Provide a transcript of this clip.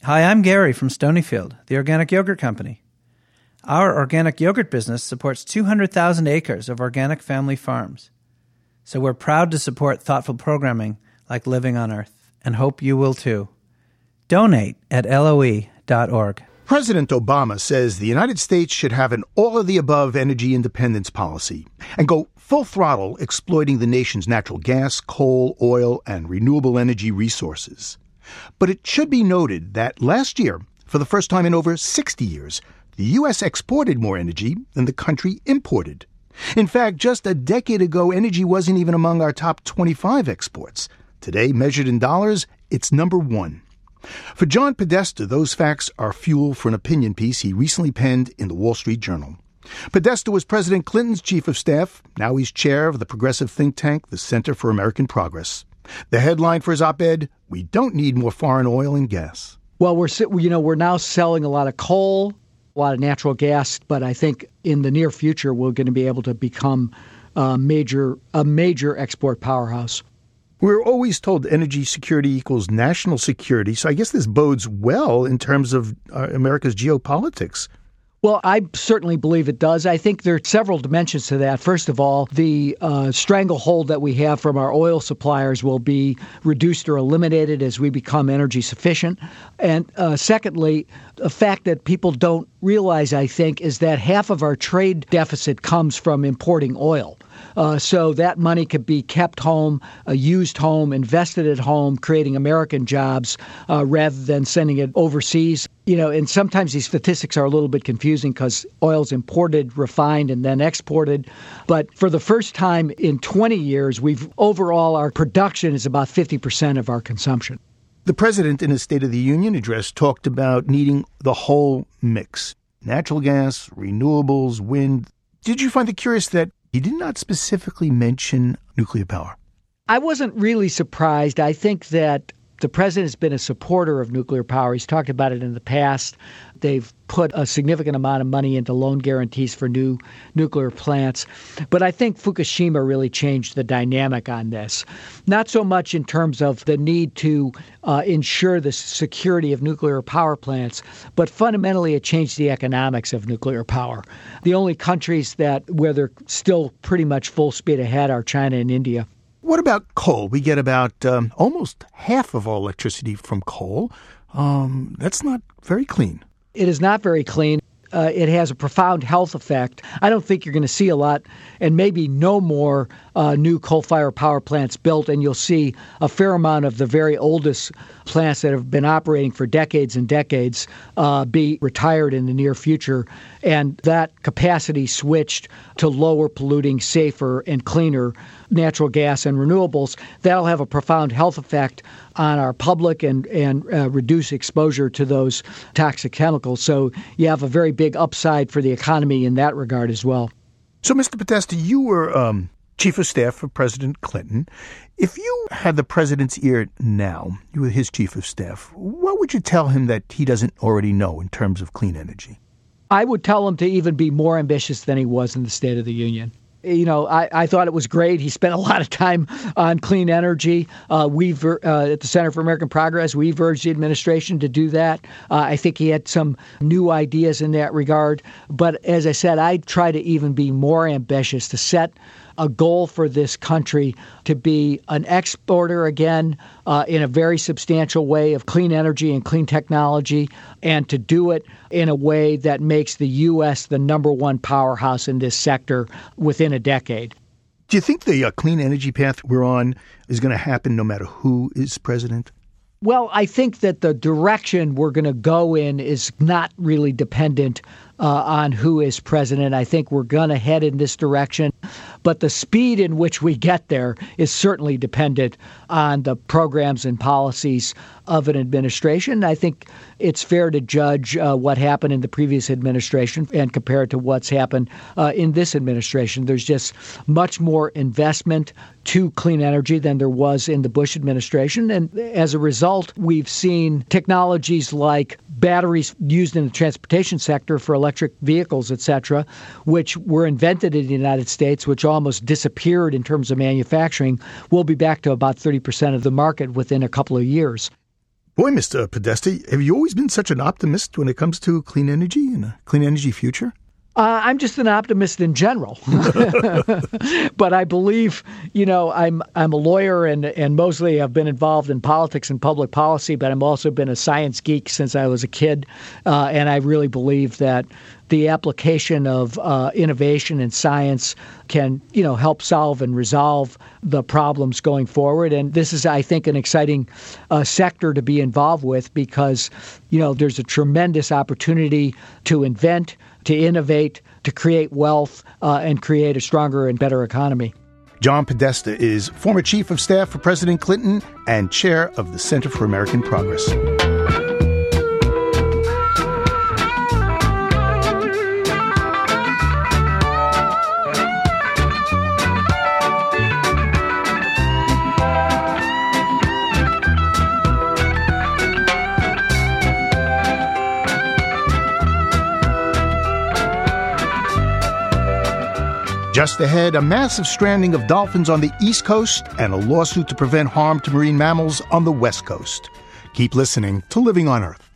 Hi, I'm Gary from Stonyfield, the organic yogurt company. Our organic yogurt business supports 200,000 acres of organic family farms. So we're proud to support thoughtful programming like Living on Earth, and hope you will too. Donate at LOE.org. President Obama says the United States should have an all-of-the-above energy independence policy and go full throttle exploiting the nation's natural gas, coal, oil, and renewable energy resources. But it should be noted that last year, for the first time in over 60 years, the U.S. exported more energy than the country imported. In fact, just a decade ago, energy wasn't even among our top 25 exports. Today, measured in dollars, it's number one. For John Podesta, those facts are fuel for an opinion piece he recently penned in the Wall Street Journal. Podesta was President Clinton's chief of staff. Now he's chair of the progressive think tank, the Center for American Progress. The headline for his op-ed, "We don't need more foreign oil and gas." Well, we're now selling a lot of coal, a lot of natural gas, but I think in the near future we're going to be able to become a major export powerhouse. We're always told energy security equals national security, so I guess this bodes well in terms of America's geopolitics. Well, I certainly believe it does. I think there are several dimensions to that. First of all, the stranglehold that we have from our oil suppliers will be reduced or eliminated as we become energy sufficient. And secondly, a fact that people don't realize, I think, is that half of our trade deficit comes from importing oil. So that money could be kept home, used home, invested at home, creating American jobs rather than sending it overseas. And sometimes these statistics are a little bit confusing because oil's imported, refined, and then exported. But for the first time in 20 years, overall our production is about 50% of our consumption. The president in his State of the Union address talked about needing the whole mix: natural gas, renewables, wind. Did you find it curious that he did not specifically mention nuclear power? I wasn't really surprised. I think that the president has been a supporter of nuclear power. He's talked about it in the past. They've put a significant amount of money into loan guarantees for new nuclear plants. But I think Fukushima really changed the dynamic on this. Not so much in terms of the need to ensure the security of nuclear power plants, but fundamentally it changed the economics of nuclear power. The only countries where they're still pretty much full speed ahead are China and India. What about coal? We get about almost half of our electricity from coal. That's not very clean. It is not very clean. It has a profound health effect. I don't think you're going to see a lot and maybe no more new coal-fired power plants built, and you'll see a fair amount of the very oldest plants that have been operating for decades and decades be retired in the near future, and that capacity switched to lower polluting, safer, and cleaner natural gas and renewables. That'll have a profound health effect on our public and reduce exposure to those toxic chemicals. So you have a very big upside for the economy in that regard as well. So, Mr. Podesta, you were chief of staff for President Clinton. If you had the president's ear now, you were his chief of staff, what would you tell him that he doesn't already know in terms of clean energy? I would tell him to even be more ambitious than he was in the State of the Union. I thought it was great. He spent a lot of time on clean energy. At the Center for American Progress, we've urged the administration to do that. I think he had some new ideas in that regard. But as I said, I'd try to even be more ambitious, to set a goal for this country to be an exporter again in a very substantial way of clean energy and clean technology, and to do it in a way that makes the U.S. the number one powerhouse in this sector within a decade. Do you think the clean energy path we're on is going to happen no matter who is president? Well, I think that the direction we're going to go in is not really dependent on who is president. I think we're going to head in this direction. But the speed in which we get there is certainly dependent on the programs and policies of an administration. I think it's fair to judge what happened in the previous administration and compare it to what's happened in this administration. There's just much more investment to clean energy than there was in the Bush administration. And as a result, we've seen technologies like batteries used in the transportation sector for electric vehicles, et cetera, which were invented in the United States, which almost disappeared in terms of manufacturing, will be back to about 30% of the market within a couple of years. Boy, Mr. Podesta, have you always been such an optimist when it comes to clean energy and a clean energy future? I'm just an optimist in general, but I believe, I'm a lawyer and mostly I've been involved in politics and public policy, but I've also been a science geek since I was a kid, and I really believe that the application of innovation and science can, help solve and resolve the problems going forward. And this is, I think, an exciting sector to be involved with because, there's a tremendous opportunity to invent, to innovate, to create wealth, and create a stronger and better economy. John Podesta is former chief of staff for President Clinton and chair of the Center for American Progress. Just ahead, a massive stranding of dolphins on the East Coast and a lawsuit to prevent harm to marine mammals on the West Coast. Keep listening to Living on Earth.